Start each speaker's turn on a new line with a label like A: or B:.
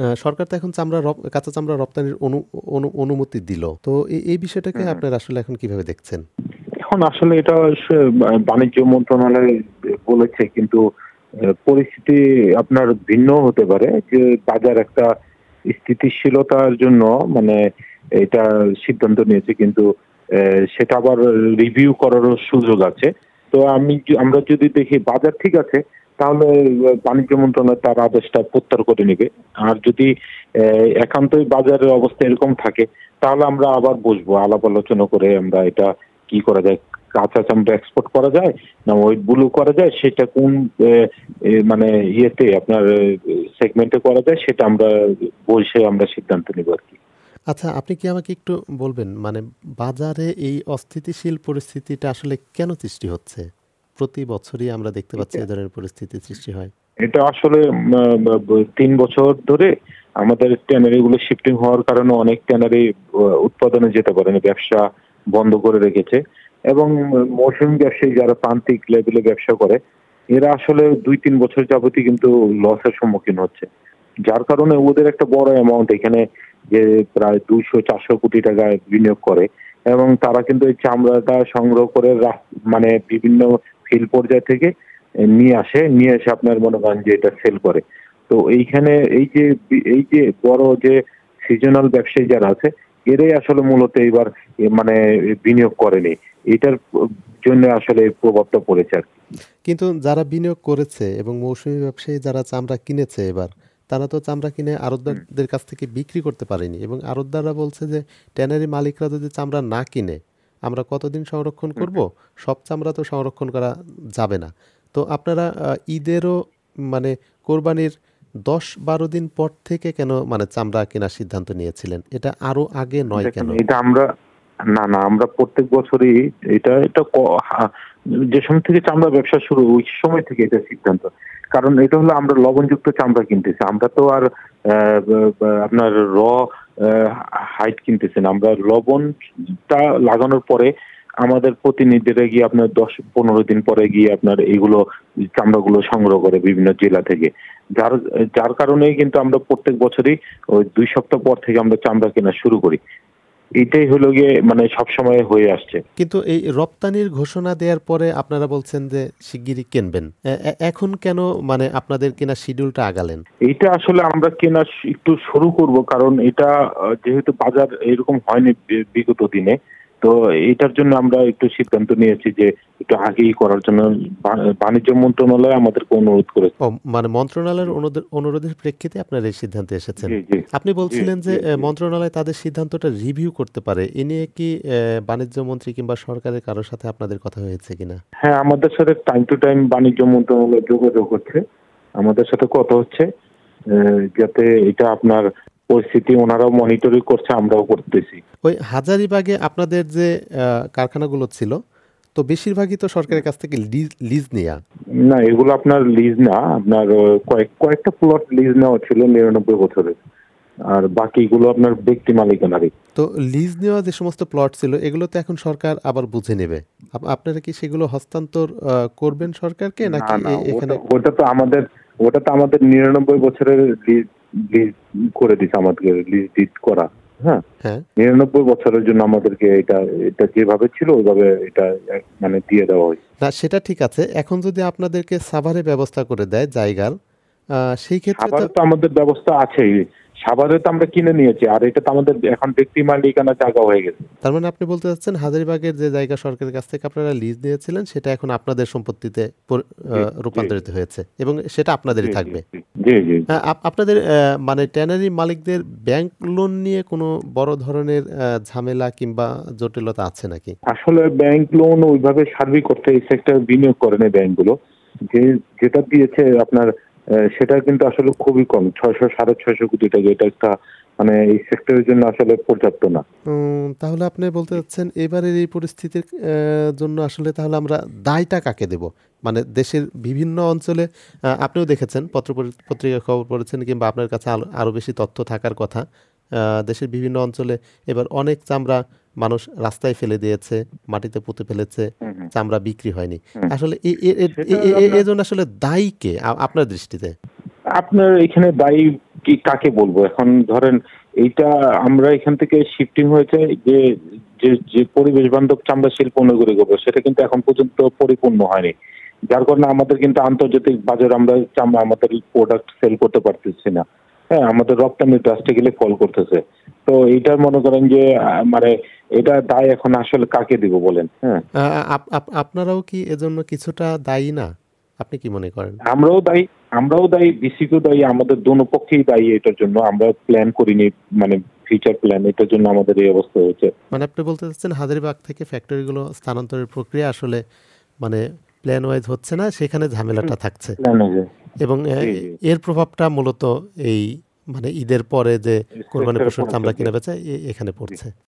A: সরকার তো এখন কাঁচা চামড়া রপ্তানির অনুমতি দিল। তো এই বিষয়টাকে
B: হুম, হুম।
A: আপনারা আসলে এখন কিভাবে দেখছেন?
B: এখন আসলে এটা বাণিজ্য মন্ত্রণালয় বলেছে, কিন্তু পরিস্থিতি আপনার ভিন্ন হতে পারে, যে বাজার একটা স্থিতিশীলতার জন্য মানে এটা সিদ্ধান্ত নিয়েছে, কিন্তু সেটা আবার রিভিউ করারও সুযোগ আছে। তো আমরা যদি দেখি বাজার ঠিক আছে, তাহলে বাণিজ্য মন্ত্রণালয় তার আদেশটা প্রত্যাহার করে নেবে। আর যদি একান্তই বাজারের অবস্থা এরকম থাকে, তাহলে আমরা আবার বসবো, আলাপ আলোচনা করে আমরা এটা কি করা যায়, কাঁচা চামড়া এক্সপোর্ট করা যায় না ওয়েট ব্লু করা যায়, সেটা কোন মানে ইয়েতে আপনার সেগমেন্টে করা যায়, সেটা আমরা বসে আমরা সিদ্ধান্ত নিব আর কি।
A: আচ্ছা, আপনি কি আমাকে একটু বলবেন মানে বাজারে এই অস্থিতিশীল পরিস্থিতিটা আসলে কেন সৃষ্টি হচ্ছে? প্রতি বছরই আমরা দেখতে পাচ্ছি
B: এটা
A: এ ধরনের পরিস্থিতি সৃষ্টি হয়।
B: এটা আসলে ৩ বছর ধরে আমাদের ট্যানারি গুলো শিফটিং হওয়ার কারণে অনেক ট্যানারি উৎপাদনে যেতে পারেনি, ব্যবসা বন্ধ করে রেখেছে। এবং মৌসুমী ব্যবসায়ী যারা প্রান্তিক লেভেলে ব্যবসা করে, এরা আসলে ২-৩ বছর যাবতই কিন্তু লসের সম্মুখীন হচ্ছে। যার কারণে ওদের একটা বড় অ্যামাউন্ট এখানে, যে প্রায় ২০০-৪০০ কোটি টাকা বিনিয়োগ করে, এবং তারা কিন্তু এই চামড়াটা সংগ্রহ করে মানে বিভিন্ন ফিল্ড পর্যায় থেকে নিয়ে এসে আপনার মনে করেন যে এটা সেল করে। তো এইখানে এই যে বড় যে সিজনাল ব্যবসায়ী যারা আছে, এরাই আসলে মূলত এবার মানে বিনিয়োগ করেনি। এটার জন্য আসলে এই প্রভাবটা পড়েছে আর কি।
A: কিন্তু যারা বিনিয়োগ করেছে এবং মৌসুমী ব্যবসায়ী যারা চামড়া কিনেছে এবার, তারা তো চামড়া কিনে
B: হুম,
A: আড়তদারদের কাছ থেকে বিক্রি করতে পারেনি এবং আড়তদাররা বলছে যে ট্যানারি মালিকরা যদি চামড়া না কিনে আমরা কতদিন সংরক্ষণ
B: হুম,
A: করব?
B: হুম।
A: সব চামড়া তো সংরক্ষণ করা যাবে না। তো আপনারা ঈদেরও মানে কোরবানির ১০-১২ দিন পর থেকে কেন মানে চামড়া কেনার সিদ্ধান্ত নিয়েছিলেন? এটা আরো আগে নয়
B: দেখেন,
A: কেন?
B: এটা আমরা না, না, আমরা প্রত্যেক বছরই এটা এটা যে সময় থেকে চামড়া ব্যবসা শুরু, ওই সময় থেকে এটা সিদ্ধান্ত। কারণ এটা হলো আমরা লবণযুক্ত চামড়া কিনতেছি। আমরা তো আর আপনার হাইড কিনতেছি না। আমরা লবণটা লাগানোর পরে আমাদের প্রতিনিধিরা গিয়ে আপনার ১০-১৫ দিন পরে গিয়ে আপনার এইগুলো চামড়াগুলো সংগ্রহ করে বিভিন্ন জেলা থেকে। যার যার কারণেই কিন্তু আমরা প্রত্যেক বছরই ওই ২ সপ্তাহ পর থেকে আমরা চামড়া কেনা শুরু করি। এটাই হলো গিয়ে মানে সবসময় হয়ে আসছে।
A: কিন্তু এই রপ্তানির ঘোষণা দেওয়ার পরে আপনারা বলছেন যে শিগগিরই কিনবেন। এখন কেন মানে আপনাদের কেনার শিডিউলটা আগালেন?
B: এইটা আসলে আমরা কেনা একটু শুরু করব, কারণ এটা যেহেতু বাজার এরকম হয়নি বিগত দিনে। তো এটার জন্য আমরা একটু সিদ্ধান্ত নিয়েছি যে একটু আগেই করার জন্য। বাণিজ্য মন্ত্রণালয় আমাদেরকে অনুরোধ করেছে।
A: ও মানে মন্ত্রণালয়ের
B: জি,
A: অনুরোধের প্রেক্ষিতে আপনারা এই সিদ্ধান্তে এসেছেন।
B: জি, জি,
A: আপনি
B: জি,
A: বলছিলেন যে
B: জি, জি।
A: মন্ত্রণালয় তাদের সিদ্ধান্তটা রিভিউ করতে পারে। এ নিয়ে কি বাণিজ্য মন্ত্রী কিংবা সরকারের কারো সাথে আপনাদের কথা হয়েছে কিনা?
B: হ্যাঁ, আমাদের সাথে টাইম টু টাইম বাণিজ্য মন্ত্রণালয় যোগাযোগ হচ্ছে। আমাদের সাথে কথা হচ্ছে, যাতে এটা আপনার পরিস্থিতি ওনারাও মনিটরিং করছে, আমরাও করতেছি।
A: ওই হাজারীবাগে আপনাদের যে কারখানাগুলো ছিল, তো বেশিরভাগই তো সরকারের কাছ থেকে লিজ নেয়া।
B: না, এগুলো আপনার লিজ না, আপনার কয়েকটা প্লট লিজ নেওয়া ছিল ৯৯ বছরের। আর বাকিগুলো আপনার ব্যক্তি মালিকানারই।
A: তো লিজ নেওয়া যে সমস্ত প্লট ছিল এগুলো তো এখন সরকার আবার বুঝে নেবে। আপনারা কি সেগুলো হস্তান্তর করবেন সরকারকে
B: না,
A: নাকি
B: না,
A: এখানে?
B: ওটা তো আমাদের ৯৯ বছরের লিজ লিজ করে দিছে আমাদেরকে, লিজ ডিড করা। হ্যাঁ,
A: হ্যাঁ।
B: ৯৯ বছরের জন্য আমাদেরকে এটা এটা যেভাবে ছিল ওইভাবে এটা মানে দিয়ে দেওয়া হয়েছে।
A: না সেটা ঠিক আছে। এখন যদি আপনাদেরকে সাভারে ব্যবস্থা করে দেয় জায়গার, সেই ক্ষেত্রে তো
B: সাভারে তো আমাদের ব্যবস্থা আছেই। সাভারে তো আমরা কিনে নিয়েছি, আর এটা তো আমাদের এখন ব্যক্তি মালিকানা জায়গা হয়ে গেছে।
A: তার মানে আপনি বলতে চাচ্ছেন হাজারীবাগের যে জায়গা সরকারের কাছ থেকে আপনারা লিজ নিয়েছিলেন সেটা এখন আপনাদের সম্পত্তিতে
B: জি, জি,
A: রূপান্তরিত হয়েছে এবং সেটা
B: জি,
A: আপনাদেরই
B: জি,
A: থাকবে।
B: জি, জি, জি, জি।
A: আপনাদের মানে ট্যানারি মালিকদের ব্যাংক লোন নিয়ে কোনো বড় ধরনের ঝামেলা কিংবা জটিলতা আছে নাকি?
B: আসলে ব্যাংক লোন ওইভাবে সার্বিক অর্থে এই সেক্টরে বিনিয়োগ করে না ব্যাংকগুলো। যে যেটা দিয়েছে আপনার সেটা কিন্তু আসলে খুবই কম, ৬০০-৬৫০ কোটি টাকা। এটা একটা মানে এই সেক্টরের জন্য আসলে পর্যাপ্ত না।
A: তাহলে আপনি বলতে চাচ্ছেন এবারের এই পরিস্থিতির জন্য আসলে তাহলে আমরা দায়টা কাকে দেব? মানে দেশের বিভিন্ন অঞ্চলে আপনিও দেখেছেন পত্রিকায় খবর পড়েছেন কিংবা আপনার কাছে আরো বেশি তথ্য থাকার কথা। দেশের বিভিন্ন অঞ্চলে এবার অনেক চামড়া মানুষ রাস্তায় ফেলে দিয়েছে, মাটিতে পুঁতে ফেলেছে,
B: হুম, হুম,
A: চামড়া বিক্রি হয়নি।
B: হুম।
A: আসলে
B: সেটা আপনার
A: এজন্য আসলে দায়ী কে আপনার দৃষ্টিতে?
B: আপনার এখানে দায়ী কি কাকে বলবো এখন ধরেন এইটা আমরা এখান থেকে শিফটিং হয়েছে যে যে যে পরিবেশ বান্ধব চামড়া শিল্প নগরী করবো সেটা কিন্তু এখন পর্যন্ত পরিপূর্ণ হয়নি, যার কারণে আমাদের কিন্তু আন্তর্জাতিক বাজারে আমরা চামড়া আমাদের প্রোডাক্ট সেল করতে পারতেছি না। হ্যাঁ, আমাদের রপ্তানি ড্রাস্টিক্যালি ফল করতেছে। তো এইটা মনে করেন যে মানে এটা দায় এখন আসলে কাকে দিব বলেন? হ্যাঁ,
A: আপনারাও কি এজন্য কিছুটা দায়ী না? আপনি কি মনে করেন?
B: আমরাও দায়ী, বিসিকেও দায়ী, আমাদের দোনো পক্ষেই দায়ী এটার জন্য। আমরা প্ল্যান করিনি, মানে ফিউচার প্ল্যান, এটার জন্য আমাদের এই অবস্থা হয়েছে।
A: মানে আপনি বলতে চাচ্ছেন হাজারীবাগ থেকে ফ্যাক্টরিগুলো স্থানান্তরের প্রক্রিয়া আসলে মানে প্ল্যান ওয়াইজ হচ্ছে না, সেখানে ঝামেলাটা থাকছে
B: প্ল্যান হয়েছে।
A: এবং
B: জি, জি।
A: এর প্রভাবটা মূলত এই মানে ঈদের পরে যে কোরবানি
B: সেক্টরে
A: পশুর চামড়া
B: পড়েছে।
A: কিনে বেচা এখানে
B: জি।
A: পড়ছে।